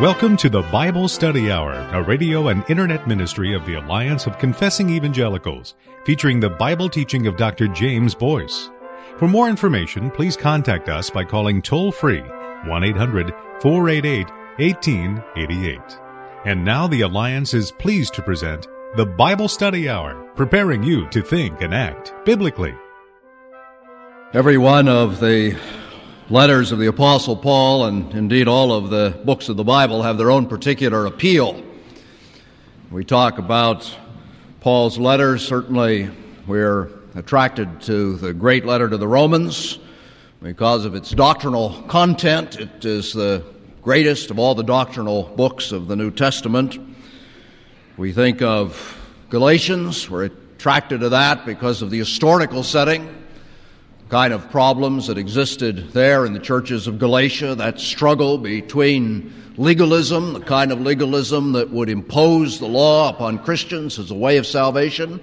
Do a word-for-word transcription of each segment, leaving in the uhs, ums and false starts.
Welcome to the Bible Study Hour, a radio and internet ministry of the Alliance of Confessing Evangelicals, featuring the Bible teaching of Doctor James Boyce. For more information, please contact us by calling toll-free one eight hundred four eight eight one eight eight eight. And now the Alliance is pleased to present the Bible Study Hour, preparing you to think and act biblically. Every one of the letters of the Apostle Paul, and indeed all of the books of the Bible, have their own particular appeal. We talk about Paul's letters. Certainly we're attracted to the great letter to the Romans because of its doctrinal content. It is the greatest of all the doctrinal books of the New Testament. We think of Galatians. We're attracted to that because of the historical setting, kind of problems that existed there in the churches of Galatia, that struggle between legalism, the kind of legalism that would impose the law upon Christians as a way of salvation,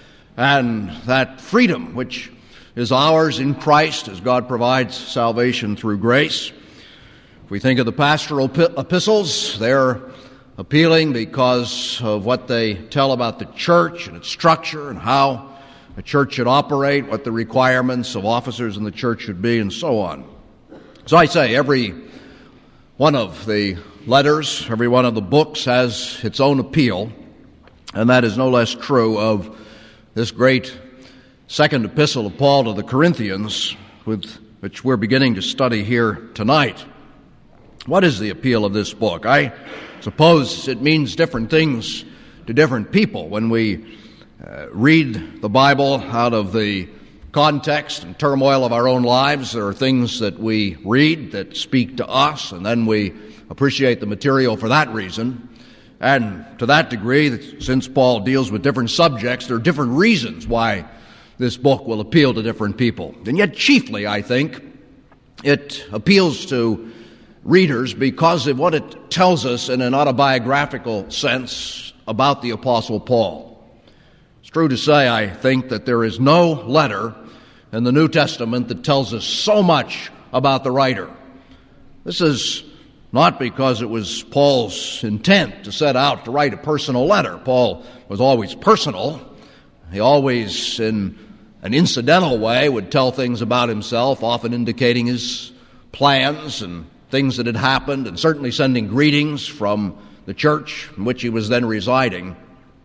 and that freedom which is ours in Christ as God provides salvation through grace. If we think of the pastoral epistles, they're appealing because of what they tell about the church and its structure and how a church should operate, what the requirements of officers in the church should be, and so on. So I say every one of the letters, every one of the books has its own appeal, and that is no less true of this great second epistle of Paul to the Corinthians, with which we're beginning to study here tonight. What is the appeal of this book? I suppose it means different things to different people. When we uh, read the Bible out of the context and turmoil of our own lives, there are things that we read that speak to us, and then we appreciate the material for that reason. And to that degree, since Paul deals with different subjects, there are different reasons why this book will appeal to different people. And yet chiefly, I think, it appeals to readers because of what it tells us in an autobiographical sense about the Apostle Paul. It's true to say, I think, that there is no letter in the New Testament that tells us so much about the writer. This is not because it was Paul's intent to set out to write a personal letter. Paul was always personal. He always, in an incidental way, would tell things about himself, often indicating his plans and things that had happened, and certainly sending greetings from the church in which he was then residing.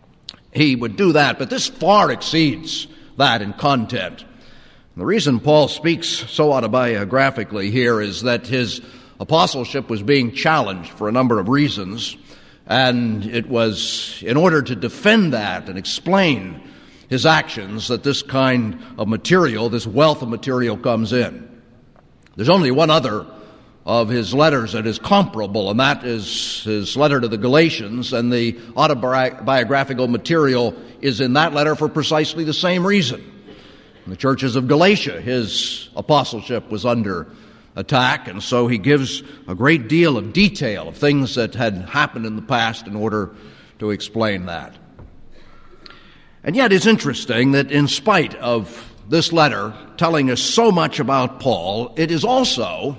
He would do that, but this far exceeds that in content. And the reason Paul speaks so autobiographically here is that his apostleship was being challenged for a number of reasons, and it was in order to defend that and explain his actions that this kind of material, this wealth of material, comes in. There's only one other of his letters that is comparable, and that is his letter to the Galatians, and the autobiographical material is in that letter for precisely the same reason. In the churches of Galatia, his apostleship was under attack, and so he gives a great deal of detail of things that had happened in the past in order to explain that. And yet it's interesting that in spite of this letter telling us so much about Paul, it is also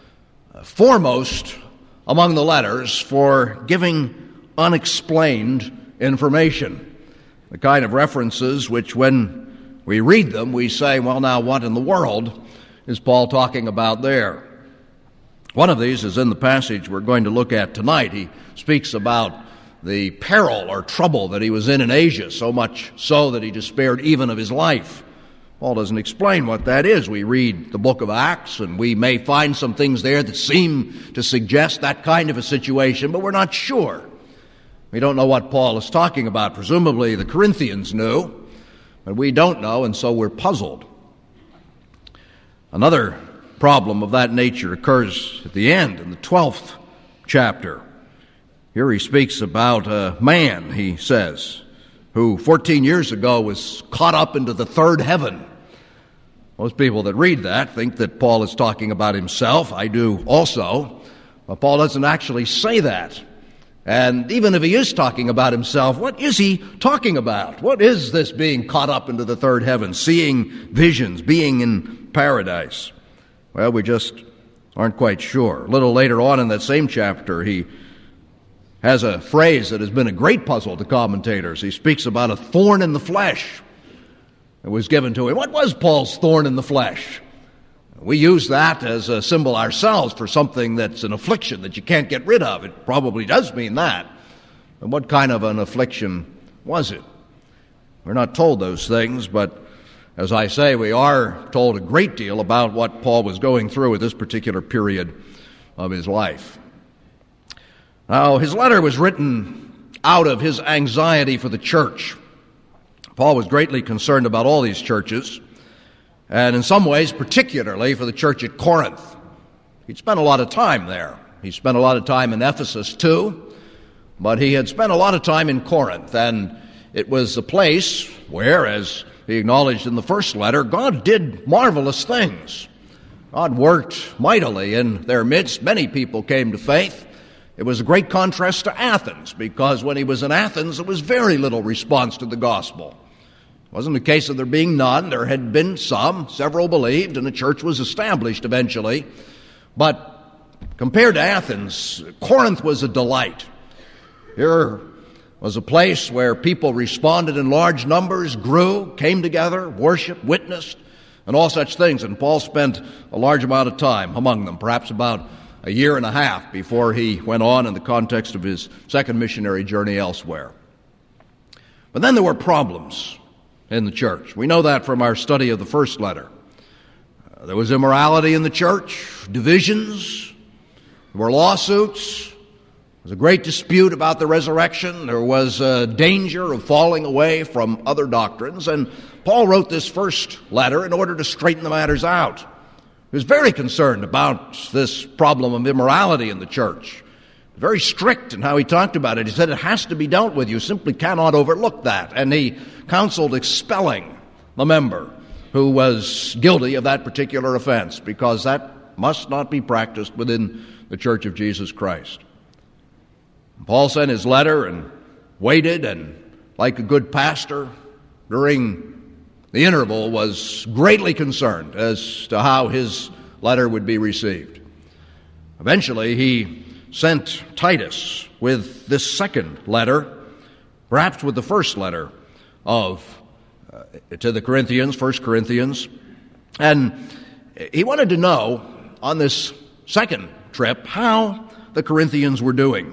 foremost among the letters for giving unexplained information. The kind of references which, when we read them, we say, well, now what in the world is Paul talking about there? One of these is in the passage we're going to look at tonight. He speaks about the peril or trouble that he was in in Asia, so much so that he despaired even of his life. Paul doesn't explain what that is. We read the book of Acts, and we may find some things there that seem to suggest that kind of a situation, but we're not sure. We don't know what Paul is talking about. Presumably the Corinthians knew, but we don't know, and so we're puzzled. Another problem of that nature occurs at the end, in the twelfth chapter. Here he speaks about a man, he says, who fourteen years ago was caught up into the third heaven. Most people that read that think that Paul is talking about himself. I do also. But Paul doesn't actually say that. And even if he is talking about himself, what is he talking about? What is this being caught up into the third heaven, seeing visions, being in paradise? Well, we just aren't quite sure. A little later on in that same chapter, he has a phrase that has been a great puzzle to commentators. He speaks about a thorn in the flesh that was given to him. What was Paul's thorn in the flesh? We use that as a symbol ourselves for something that's an affliction that you can't get rid of. It probably does mean that. But what kind of an affliction was it? We're not told those things, but as I say, we are told a great deal about what Paul was going through at this particular period of his life. Now, his letter was written out of his anxiety for the church. Paul was greatly concerned about all these churches, and in some ways, particularly for the church at Corinth. He'd spent a lot of time there. He spent a lot of time in Ephesus, too, but he had spent a lot of time in Corinth, and it was a place where, as he acknowledged in the first letter, God did marvelous things. God worked mightily in their midst. Many people came to faith. It was a great contrast to Athens, because when he was in Athens, there was very little response to the gospel. It wasn't a case of there being none. There had been some. Several believed, and the church was established eventually. But compared to Athens, Corinth was a delight. Here was a place where people responded in large numbers, grew, came together, worshiped, witnessed, and all such things. And Paul spent a large amount of time among them, perhaps about a year and a half before he went on in the context of his second missionary journey elsewhere. But then there were problems in the church. We know that from our study of the first letter. Uh, there was immorality in the church, divisions, there were lawsuits, there was a great dispute about the resurrection, there was a danger of falling away from other doctrines, and Paul wrote this first letter in order to straighten the matters out. He was very concerned about this problem of immorality in the church. Very strict in how he talked about it. He said it has to be dealt with. You simply cannot overlook that. And he counseled expelling the member who was guilty of that particular offense, because that must not be practiced within the Church of Jesus Christ. Paul sent his letter and waited, and like a good pastor, during the interval was greatly concerned as to how his letter would be received. Eventually, he sent Titus with this second letter, perhaps with the first letter of uh, to the Corinthians, First Corinthians, and he wanted to know on this second trip how the Corinthians were doing.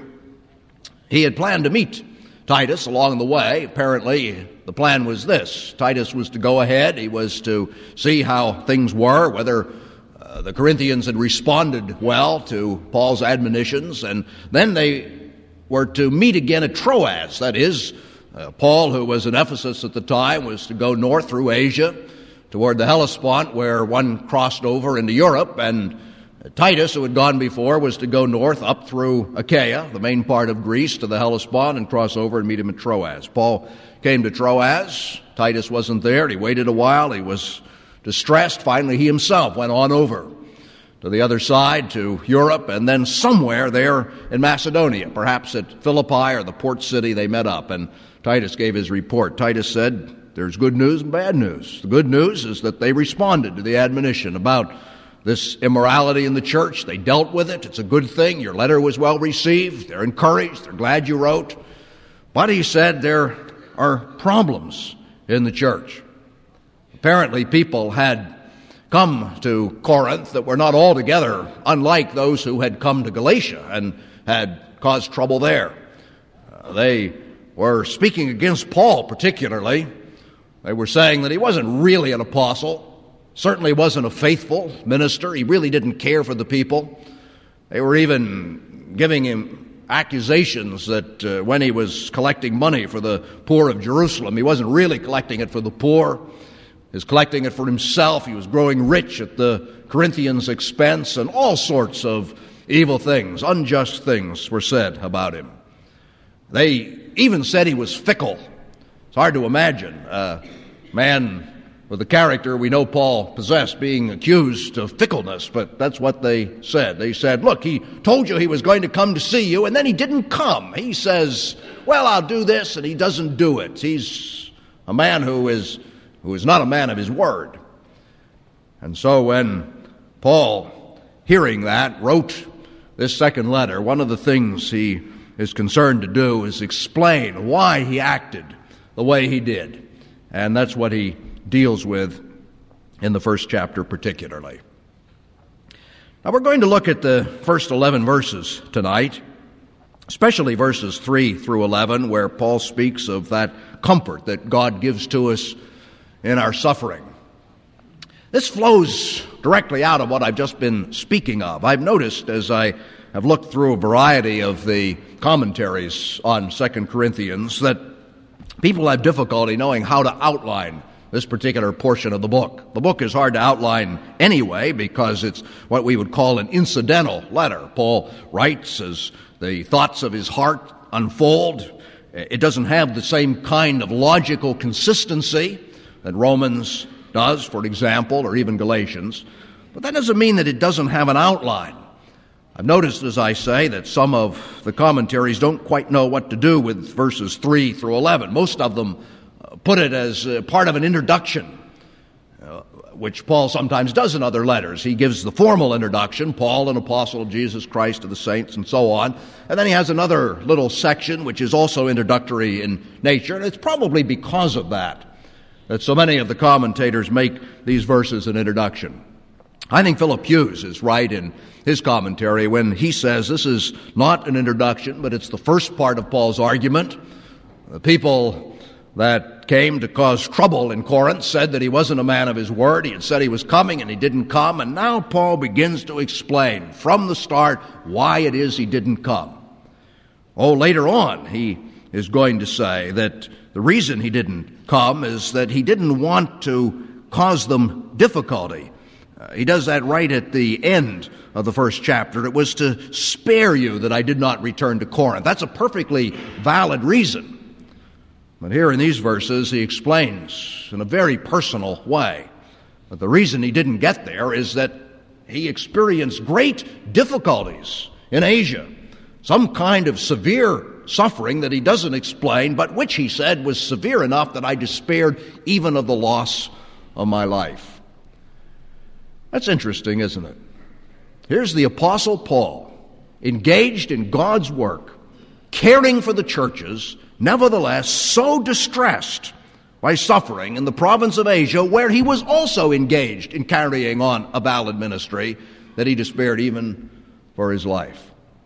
He had planned to meet Titus along the way. Apparently, the plan was this. Titus was to go ahead. He was to see how things were, whether uh, the Corinthians had responded well to Paul's admonitions, and then they were to meet again at Troas. That is, uh, Paul, who was in Ephesus at the time, was to go north through Asia toward the Hellespont, where one crossed over into Europe, and Titus, who had gone before, was to go north up through Achaia, the main part of Greece, to the Hellespont, and cross over and meet him at Troas. Paul came to Troas. Titus wasn't there. He waited a while. He was distressed. Finally, he himself went on over to the other side, to Europe, and then somewhere there in Macedonia, perhaps at Philippi or the port city, they met up, and Titus gave his report. Titus said, there's good news and bad news. The good news is that they responded to the admonition about this immorality in the church. They dealt with it. It's a good thing. Your letter was well received. They're encouraged. They're glad you wrote. But he said there are problems in the church. Apparently, people had come to Corinth that were not altogether unlike those who had come to Galatia and had caused trouble there. Uh, they were speaking against Paul particularly. They were saying that he wasn't really an apostle. Certainly wasn't a faithful minister. He really didn't care for the people. They were even giving him accusations that uh, when he was collecting money for the poor of Jerusalem, he wasn't really collecting it for the poor. He was collecting it for himself. He was growing rich at the Corinthians' expense, and all sorts of evil things, unjust things were said about him. They even said he was fickle. It's hard to imagine a man with the character we know Paul possessed being accused of fickleness, but that's what they said. They said, look, he told you he was going to come to see you, and then he didn't come. He says, well, I'll do this, and he doesn't do it. He's a man who is who is not a man of his word. And so when Paul, hearing that, wrote this second letter, one of the things he is concerned to do is explain why he acted the way he did. And that's what he deals with in the first chapter particularly. Now we're going to look at the first eleven verses tonight, especially verses three through eleven, where Paul speaks of that comfort that God gives to us in our suffering. This flows directly out of what I've just been speaking of. I've noticed as I have looked through a variety of the commentaries on Second Corinthians that people have difficulty knowing how to outline this particular portion of the book. The book is hard to outline anyway because it's what we would call an incidental letter. Paul writes as the thoughts of his heart unfold. It doesn't have the same kind of logical consistency that Romans does, for example, or even Galatians. But that doesn't mean that it doesn't have an outline. I've noticed, as I say, that some of the commentaries don't quite know what to do with verses three through eleven. Most of them put it as part of an introduction, uh, which Paul sometimes does in other letters. He gives the formal introduction, Paul, an apostle of Jesus Christ to the saints, and so on. And then he has another little section which is also introductory in nature, and it's probably because of that that so many of the commentators make these verses an introduction. I think Philip Hughes is right in his commentary when he says this is not an introduction, but it's the first part of Paul's argument. The people that came to cause trouble in Corinth said that he wasn't a man of his word. He had said he was coming and he didn't come. And now Paul begins to explain from the start why it is he didn't come. Oh, later on he is going to say that the reason he didn't come is that he didn't want to cause them difficulty. Uh, he does that right at the end of the first chapter. It was to spare you that I did not return to Corinth. That's a perfectly valid reason. But here in these verses, he explains in a very personal way that the reason he didn't get there is that he experienced great difficulties in Asia, some kind of severe suffering that he doesn't explain, but which he said was severe enough that I despaired even of the loss of my life. That's interesting, isn't it? Here's the Apostle Paul, engaged in God's work, caring for the churches, nevertheless so distressed by suffering in the province of Asia, where he was also engaged in carrying on a valid ministry, that he despaired even for his life.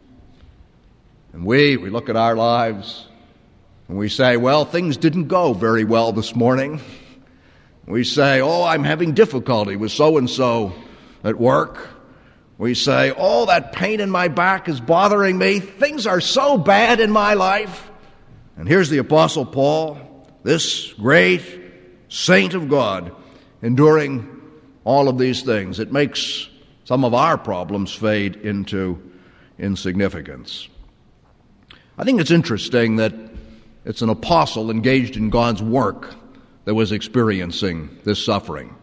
And we, we look at our lives and we say, well, things didn't go very well this morning. We say, oh, I'm having difficulty with so-and-so at work. We say, oh, that pain in my back is bothering me. Things are so bad in my life. And here's the Apostle Paul, this great saint of God, enduring all of these things. It makes some of our problems fade into insignificance. I think it's interesting that it's an apostle engaged in God's work that was experiencing this suffering.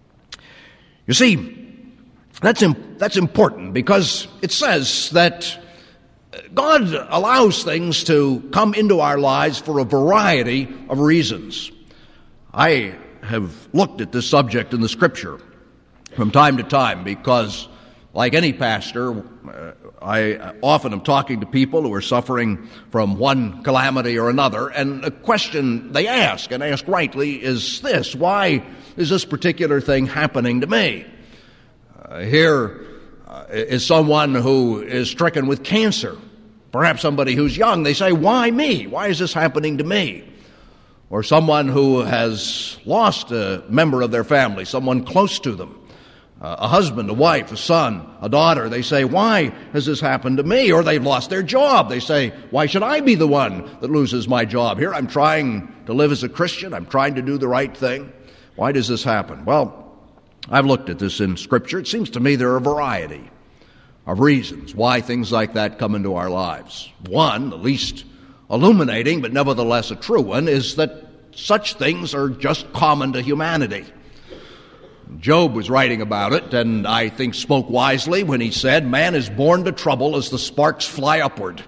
You see, that's that's important because it says that God allows things to come into our lives for a variety of reasons. I have looked at this subject in the Scripture from time to time because, like any pastor, uh, I often am talking to people who are suffering from one calamity or another, and a question they ask, and ask rightly, is this: why is this particular thing happening to me? Uh, here uh, is someone who is stricken with cancer, perhaps somebody who's young. They say, why me? Why is this happening to me? Or someone who has lost a member of their family, someone close to them. Uh, a husband, a wife, a son, a daughter. They say, why has this happened to me? Or they've lost their job. They say, why should I be the one that loses my job? Here I'm trying to live as a Christian. I'm trying to do the right thing. Why does this happen? Well, I've looked at this in Scripture. It seems to me there are a variety of reasons why things like that come into our lives. One, the least illuminating, but nevertheless a true one, is that such things are just common to humanity. Job was writing about it, and I think spoke wisely when he said, man is born to trouble as the sparks fly upward.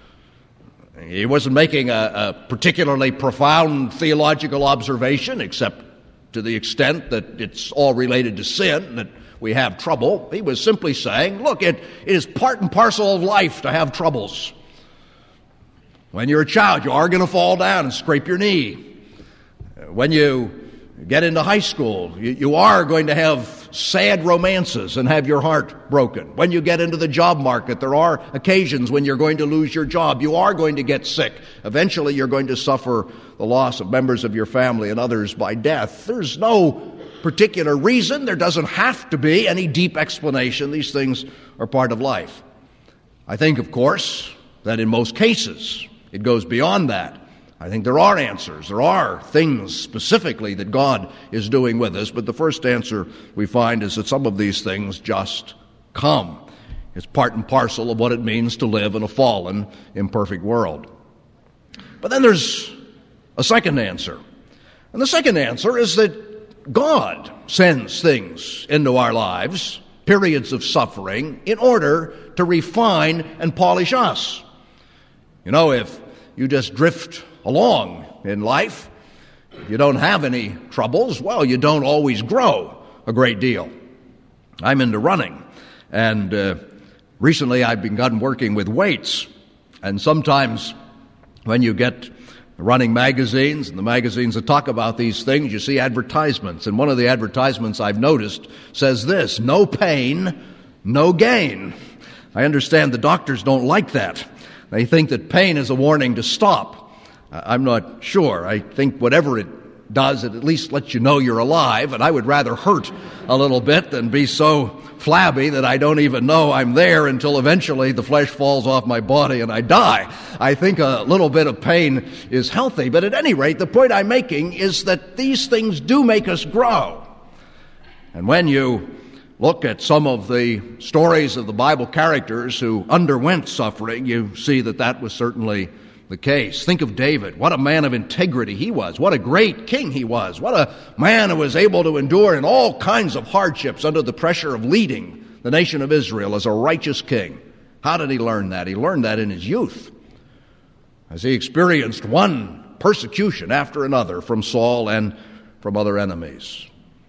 He wasn't making a, a particularly profound theological observation, except to the extent that it's all related to sin, that we have trouble. He was simply saying, look, it, it is part and parcel of life to have troubles. When you're a child, you are going to fall down and scrape your knee. When you get into high school, you, you are going to have sad romances and have your heart broken. When you get into the job market, there are occasions when you're going to lose your job. You are going to get sick. Eventually, you're going to suffer the loss of members of your family and others by death. There's no particular reason. There doesn't have to be any deep explanation. These things are part of life. I think, of course, that in most cases, it goes beyond that. I think there are answers. There are things specifically that God is doing with us, but the first answer we find is that some of these things just come. It's part and parcel of what it means to live in a fallen, imperfect world. But then there's a second answer. And the second answer is that God sends things into our lives, periods of suffering, in order to refine and polish us. You know, if you just drift along in life, you don't have any troubles, well, you don't always grow a great deal. I'm into running, and uh, recently I've begun working with weights, and sometimes when you get running magazines, and the magazines that talk about these things, you see advertisements, and one of the advertisements I've noticed says this: no pain, no gain. I understand the doctors don't like that. They think that pain is a warning to stop. I'm not sure. I think whatever it does, it at least lets you know you're alive, and I would rather hurt a little bit than be so flabby that I don't even know I'm there until eventually the flesh falls off my body and I die. I think a little bit of pain is healthy, but at any rate, the point I'm making is that these things do make us grow. And when you look at some of the stories of the Bible characters who underwent suffering, you see that that was certainly the case. Think of David. What a man of integrity he was. What a great king he was. What a man who was able to endure in all kinds of hardships under the pressure of leading the nation of Israel as a righteous king. How did he learn that? He learned that in his youth, as he experienced one persecution after another from Saul and from other enemies.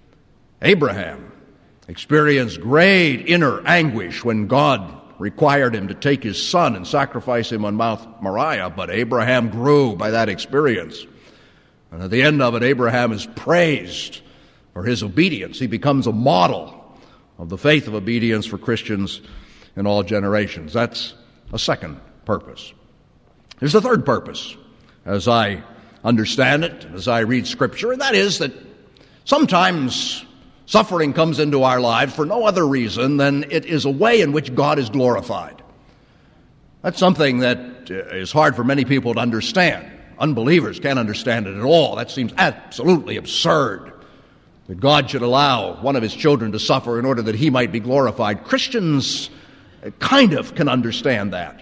Abraham experienced great inner anguish when God required him to take his son and sacrifice him on Mount Moriah, but Abraham grew by that experience. And at the end of it, Abraham is praised for his obedience. He becomes a model of the faith of obedience for Christians in all generations. That's a second purpose. There's a third purpose, as I understand it, as I read Scripture, and that is that sometimes suffering comes into our lives for no other reason than it is a way in which God is glorified. That's something that is hard for many people to understand. Unbelievers can't understand it at all. That seems absolutely absurd, that God should allow one of his children to suffer in order that he might be glorified. Christians kind of can understand that.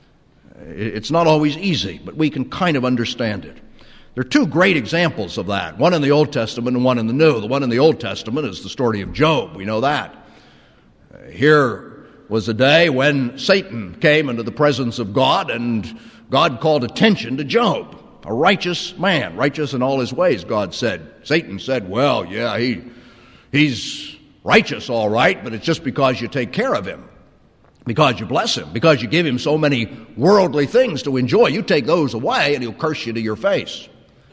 It's not always easy, but we can kind of understand it. There are two great examples of that, one in the Old Testament and one in the New. The one in the Old Testament is the story of Job. We know that. Here was a day when Satan came into the presence of God, and God called attention to Job, a righteous man, righteous in all his ways, God said. Satan said, well, yeah, he he's righteous, all right, but it's just because you take care of him, because you bless him, because you give him so many worldly things to enjoy. You take those away, and he'll curse you to your face.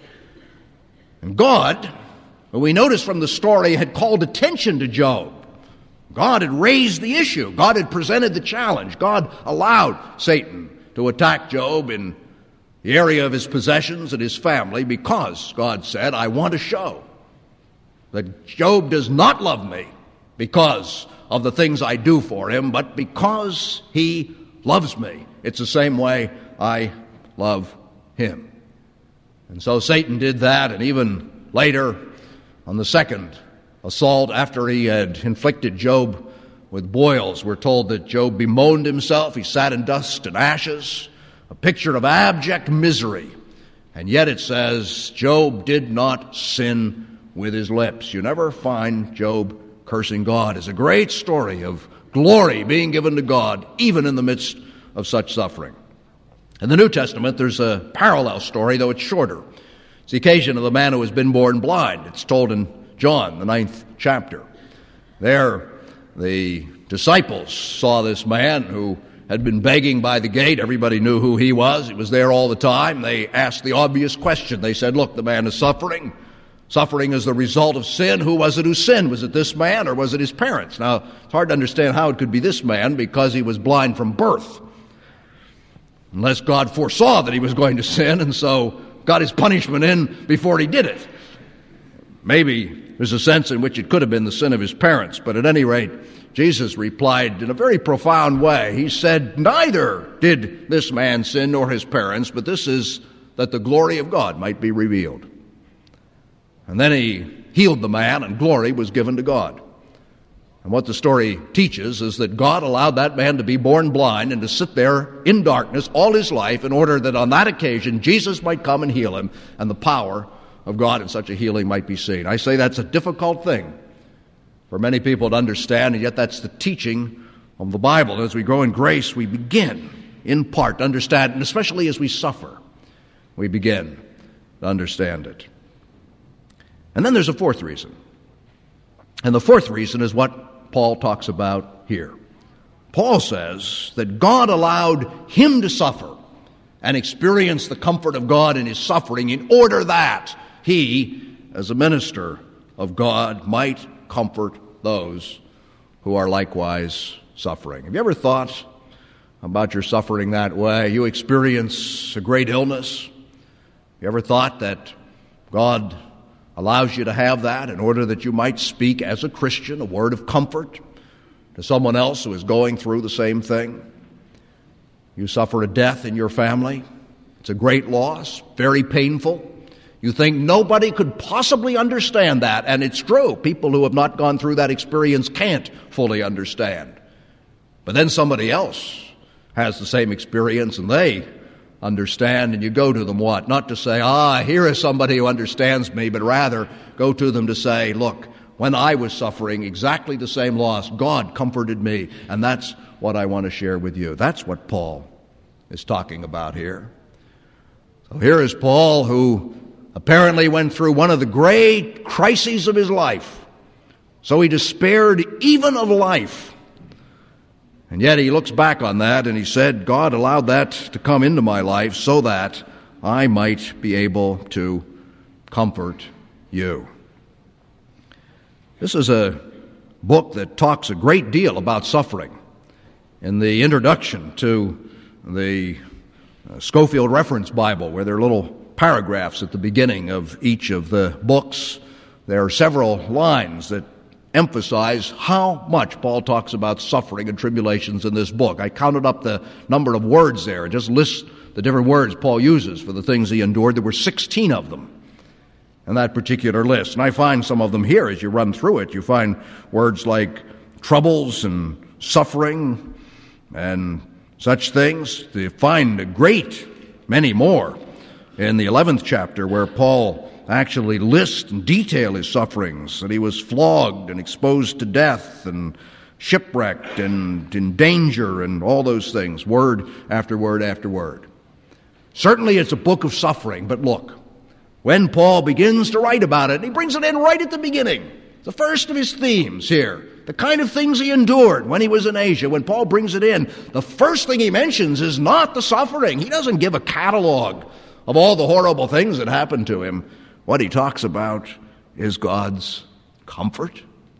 And God, we notice from the story, had called attention to Job. God had raised the issue. God had presented the challenge. God allowed Satan to attack Job in the area of his possessions and his family because God said, I want to show that Job does not love me because of the things I do for him, but because he loves me. It's the same way I love him. And so Satan did that, and even later, on the second assault, after he had inflicted Job with boils, we're told that Job bemoaned himself. He sat in dust and ashes, a picture of abject misery. And yet it says, Job did not sin with his lips. You never find Job cursing God. It's a great story of glory being given to God, even in the midst of such suffering. In the New Testament, there's a parallel story, though it's shorter. It's the occasion of the man who has been born blind. It's told in John, the ninth chapter. There, the disciples saw this man who had been begging by the gate. Everybody knew who he was. He was there all the time. They asked the obvious question. They said, look, the man is suffering. Suffering is the result of sin. Who was it who sinned? Was it this man or was it his parents? Now, it's hard to understand how it could be this man because he was blind from birth. Unless God foresaw that he was going to sin and so got his punishment in before he did it. Maybe there's a sense in which it could have been the sin of his parents, but at any rate, Jesus replied in a very profound way. He said, neither did this man sin nor his parents, but this is that the glory of God might be revealed. And then he healed the man, and glory was given to God. And what the story teaches is that God allowed that man to be born blind and to sit there in darkness all his life in order that on that occasion Jesus might come and heal him, and the power of God in such a healing might be seen. I say that's a difficult thing for many people to understand, and yet that's the teaching of the Bible. And as we grow in grace, we begin, in part, to understand, and especially as we suffer, we begin to understand it. And then there's a fourth reason. And the fourth reason is what Paul talks about here. Paul says that God allowed him to suffer and experience the comfort of God in his suffering in order that he, as a minister of God, might comfort those who are likewise suffering. Have you ever thought about your suffering that way? You experience a great illness. Have you ever thought that God allows you to have that in order that you might speak as a Christian a word of comfort to someone else who is going through the same thing? You suffer a death in your family. It's a great loss, very painful. You think nobody could possibly understand that, and it's true. People who have not gone through that experience can't fully understand. But then somebody else has the same experience, and they understand, and you go to them what? Not to say, ah, here is somebody who understands me, but rather go to them to say, look, when I was suffering exactly the same loss, God comforted me, and that's what I want to share with you. That's what Paul is talking about here. So here is Paul, who apparently went through one of the great crises of his life. So he despaired even of life. And yet he looks back on that and he said, God allowed that to come into my life so that I might be able to comfort you. This is a book that talks a great deal about suffering. In the introduction to the Scofield Reference Bible, where there are little paragraphs at the beginning of each of the books, there are several lines that emphasize how much Paul talks about suffering and tribulations in this book. I counted up the number of words there and just list the different words Paul uses for the things he endured. There were sixteen of them in that particular list. And I find some of them here as you run through it. You find words like troubles and suffering and such things. You find a great many more in the eleventh chapter, where Paul actually lists and detail his sufferings, that he was flogged and exposed to death and shipwrecked and in danger and all those things, word after word after word. Certainly it's a book of suffering, but look, when Paul begins to write about it, he brings it in right at the beginning. The first of his themes here, the kind of things he endured when he was in Asia. When Paul brings it in, the first thing he mentions is not the suffering. He doesn't give a catalog of all the horrible things that happened to him. What he talks about is God's comfort.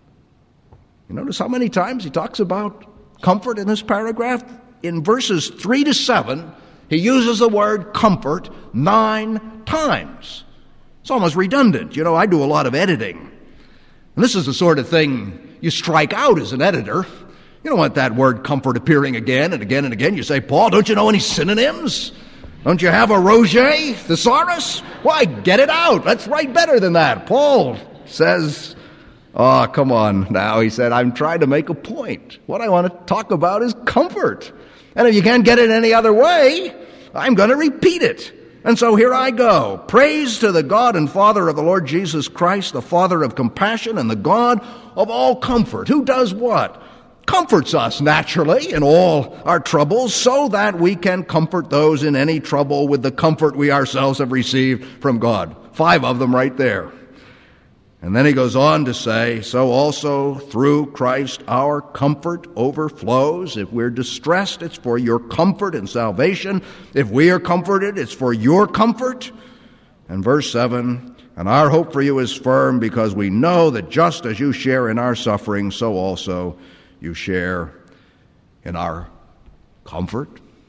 You notice how many times he talks about comfort in this paragraph? In verses three to seven, he uses the word comfort nine times. It's almost redundant. You know, I do a lot of editing. And this is the sort of thing you strike out as an editor. You don't want that word comfort appearing again and again and again. You say, Paul, don't you know any synonyms? Don't you have a Roger thesaurus? Why, get it out. Let's write better than that. Paul says, oh, come on now. He said, I'm trying to make a point. What I want to talk about is comfort. And if you can't get it any other way, I'm going to repeat it. And so here I go. Praise to the God and Father of the Lord Jesus Christ, the Father of compassion and the God of all comfort. Who does what? Comforts us naturally in all our troubles, so that we can comfort those in any trouble with the comfort we ourselves have received from God. Five of them right there. And then he goes on to say, so also through Christ our comfort overflows. If we're distressed, it's for your comfort and salvation. If we are comforted, it's for your comfort. And verse seven, and our hope for you is firm because we know that just as you share in our suffering, so also you share in our comfort.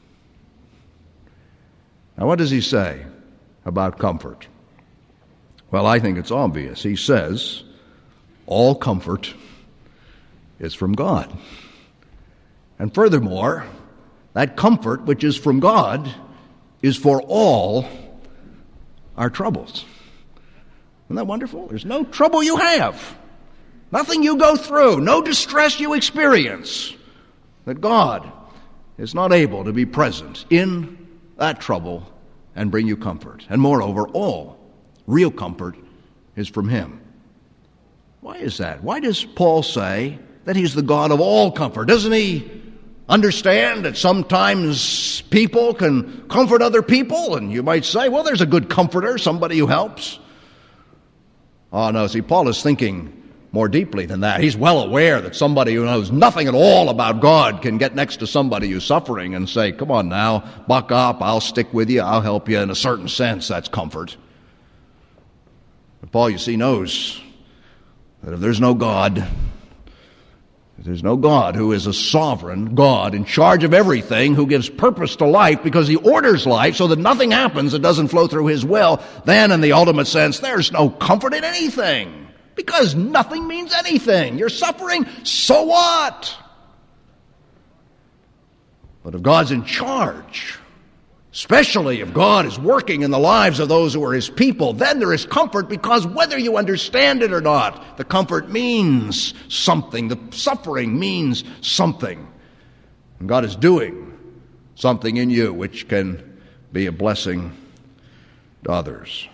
Now, what does he say about comfort? Well, I think it's obvious. He says, all comfort is from God. And furthermore, that comfort which is from God is for all our troubles. Isn't that wonderful? There's no trouble you have, nothing you go through, no distress you experience, that God is not able to be present in that trouble and bring you comfort. And moreover, all real comfort is from him. Why is that? Why does Paul say that he's the God of all comfort? Doesn't he understand that sometimes people can comfort other people? And you might say, well, there's a good comforter, somebody who helps. Oh, no, see, Paul is thinking more deeply than that. He's well aware that somebody who knows nothing at all about God can get next to somebody who's suffering and say, come on now, buck up, I'll stick with you, I'll help you. In a certain sense, that's comfort. But Paul, you see, knows that if there's no God, if there's no God who is a sovereign God in charge of everything, who gives purpose to life because he orders life so that nothing happens that doesn't flow through his will, then in the ultimate sense, there's no comfort in anything. Because nothing means anything. You're suffering, so what? But if God's in charge, especially if God is working in the lives of those who are his people, then there is comfort, because whether you understand it or not, the comfort means something. The suffering means something. And God is doing something in you which can be a blessing to others.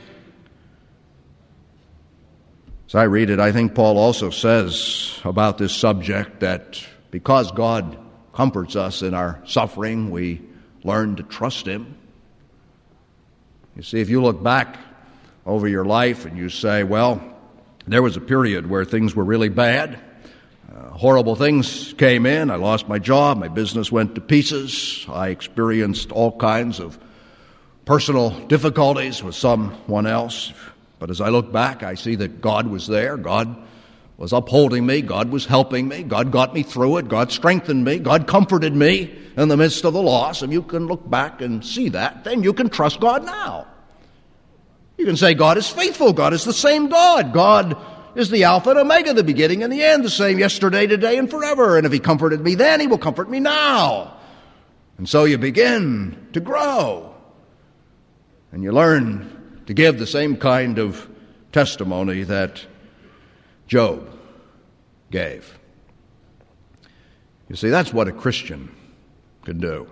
As I read it, I think Paul also says about this subject that because God comforts us in our suffering, we learn to trust him. You see, if you look back over your life and you say, well, there was a period where things were really bad, uh, horrible things came in, I lost my job, my business went to pieces, I experienced all kinds of personal difficulties with someone else. But as I look back, I see that God was there. God was upholding me. God was helping me. God got me through it. God strengthened me. God comforted me in the midst of the loss. If you can look back and see that, then you can trust God now. You can say God is faithful. God is the same God. God is the Alpha and Omega, the beginning and the end, the same yesterday, today, and forever. And if he comforted me then, he will comfort me now. And so you begin to grow. And you learn to give the same kind of testimony that Job gave. You see, that's what a Christian can do.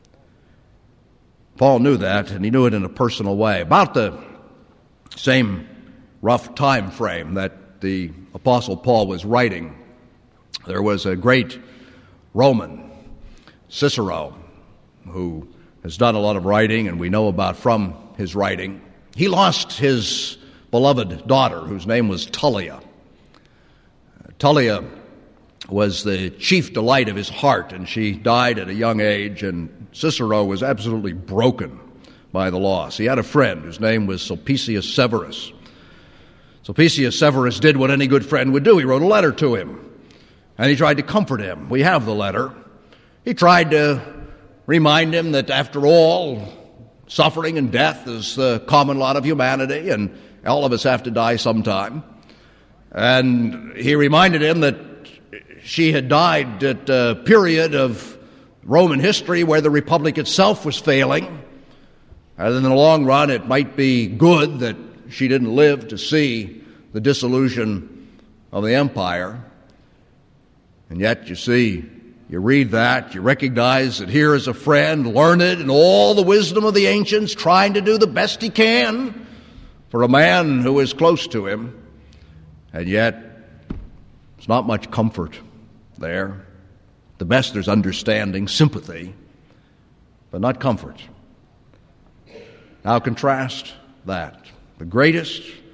Paul knew that, and he knew it in a personal way. About the same rough time frame that the Apostle Paul was writing, there was a great Roman, Cicero, who has done a lot of writing, and we know about from his writing. He lost his beloved daughter, whose name was Tullia. Tullia was the chief delight of his heart, and she died at a young age, and Cicero was absolutely broken by the loss. He had a friend whose name was Sulpicius Severus. Sulpicius Severus did what any good friend would do. He wrote a letter to him, and he tried to comfort him. We have the letter. He tried to remind him that, after all, suffering and death is the common lot of humanity, and all of us have to die sometime. And he reminded him that she had died at a period of Roman history where the Republic itself was failing. And in the long run, it might be good that she didn't live to see the dissolution of the empire. And yet, you see, you read that, you recognize that here is a friend, learned in all the wisdom of the ancients, trying to do the best he can for a man who is close to him. And yet, there's not much comfort there. The best, there's understanding, sympathy, but not comfort. Now contrast that. The greatest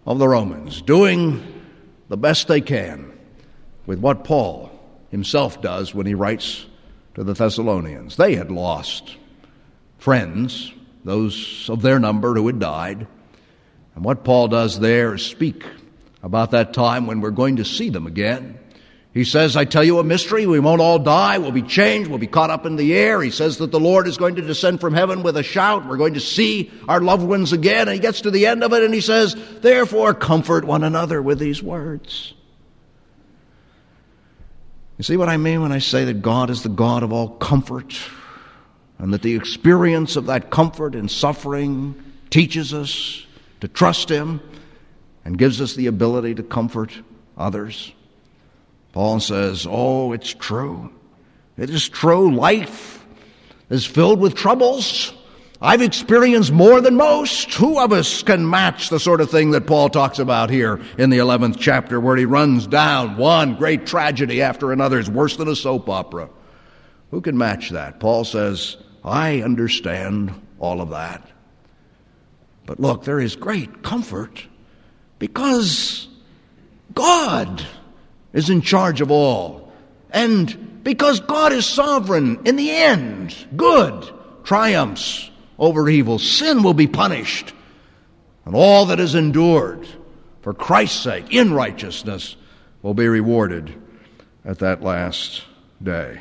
of the Romans, doing the best they can with what Paul himself does when he writes to the Thessalonians. They had lost friends, those of their number who had died. And what Paul does there is speak about that time when we're going to see them again. He says, I tell you a mystery, we won't all die, we'll be changed, we'll be caught up in the air. He says that the Lord is going to descend from heaven with a shout. We're going to see our loved ones again. And he gets to the end of it and he says, therefore comfort one another with these words. You see what I mean when I say that God is the God of all comfort, and that the experience of that comfort in suffering teaches us to trust Him and gives us the ability to comfort others? Paul says, oh, it's true. It is true. Life is filled with troubles. I've experienced more than most. Who of us can match the sort of thing that Paul talks about here in the eleventh chapter, where he runs down one great tragedy after another? It's worse than a soap opera. Who can match that? Paul says, I understand all of that. But look, there is great comfort because God is in charge of all. And because God is sovereign, in the end, good triumphs over evil. Sin will be punished. And all that is endured for Christ's sake in righteousness will be rewarded at that last day.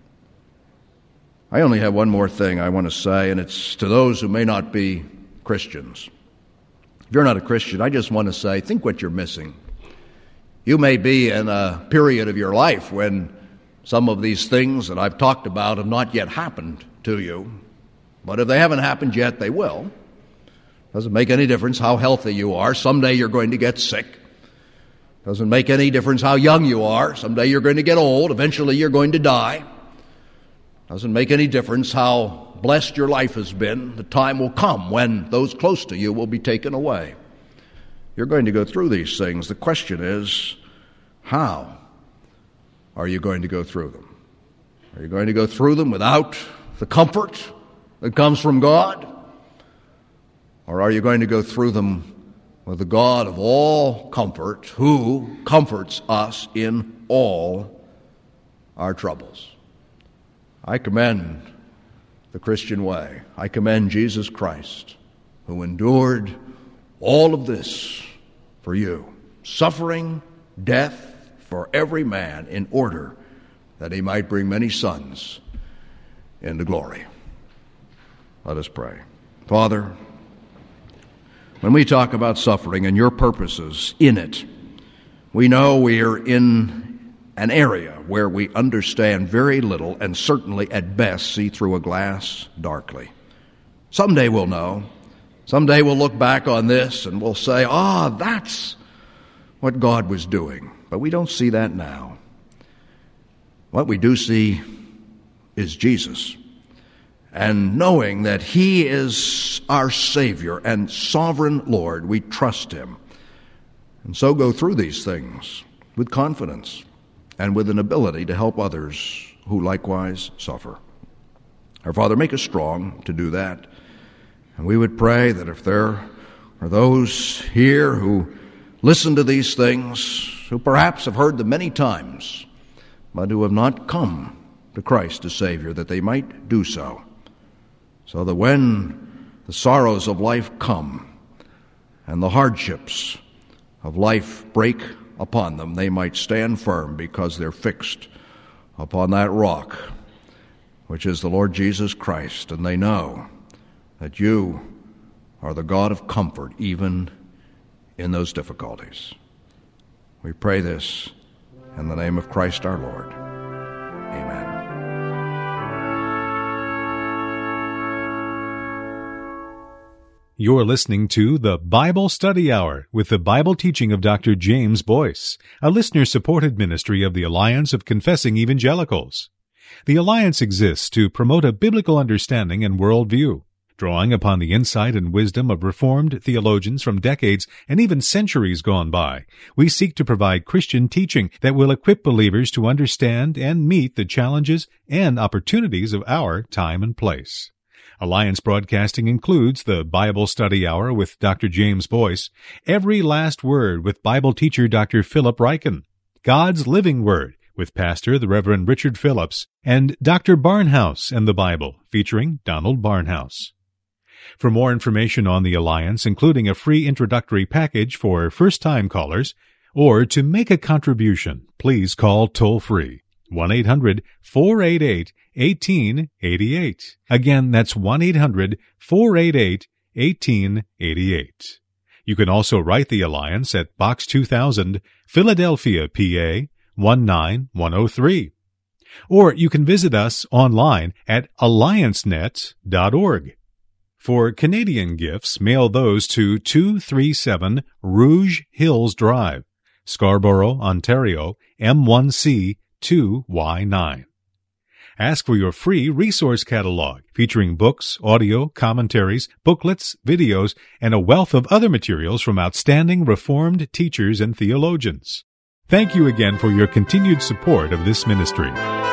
I only have one more thing I want to say, and it's to those who may not be Christians. If you're not a Christian, I just want to say, think what you're missing. You may be in a period of your life when some of these things that I've talked about have not yet happened to you. But if they haven't happened yet, they will. Doesn't make any difference how healthy you are. Someday you're going to get sick. Doesn't make any difference how young you are. Someday you're going to get old. Eventually you're going to die. Doesn't make any difference how blessed your life has been. The time will come when those close to you will be taken away. You're going to go through these things. The question is, how are you going to go through them? Are you going to go through them without the comfort that comes from God? Or are you going to go through them with the God of all comfort, who comforts us in all our troubles? I commend the Christian way. I commend Jesus Christ, who endured all of this for you, suffering, death for every man, in order that he might bring many sons into glory. Let us pray. Father, when we talk about suffering and your purposes in it, we know we are in an area where we understand very little and certainly at best see through a glass darkly. Someday we'll know. Someday we'll look back on this and we'll say, ah, that's what God was doing. But we don't see that now. What we do see is Jesus. And knowing that He is our Savior and sovereign Lord, we trust Him. And so go through these things with confidence and with an ability to help others who likewise suffer. Our Father, make us strong to do that. And we would pray that if there are those here who listen to these things, who perhaps have heard them many times, but who have not come to Christ as Savior, that they might do so, so that when the sorrows of life come and the hardships of life break upon them, they might stand firm because they're fixed upon that rock, which is the Lord Jesus Christ, and they know that you are the God of comfort even in those difficulties. We pray this in the name of Christ our Lord. Amen. You're listening to the Bible Study Hour with the Bible teaching of Doctor James Boyce, a listener-supported ministry of the Alliance of Confessing Evangelicals. The Alliance exists to promote a biblical understanding and worldview. Drawing upon the insight and wisdom of Reformed theologians from decades and even centuries gone by, we seek to provide Christian teaching that will equip believers to understand and meet the challenges and opportunities of our time and place. Alliance Broadcasting includes the Bible Study Hour with Doctor James Boyce, Every Last Word with Bible teacher Doctor Philip Ryken, God's Living Word with Pastor the Reverend Richard Phillips, and Doctor Barnhouse and the Bible, featuring Donald Barnhouse. For more information on the Alliance, including a free introductory package for first-time callers, or to make a contribution, please call toll-free one eight hundred four eight eight one eight eight eight. Again, that's one eight hundred four eight eight one eight eight eight. You can also write the Alliance at Box two thousand, Philadelphia, P A one nine one oh three. Or you can visit us online at alliance net dot org. For Canadian gifts, mail those to two thirty-seven Rouge Hills Drive, Scarborough, Ontario, M one C two Y nine. Ask for your free resource catalog featuring books, audio, commentaries, booklets, videos, and a wealth of other materials from outstanding Reformed teachers and theologians. Thank you again for your continued support of this ministry.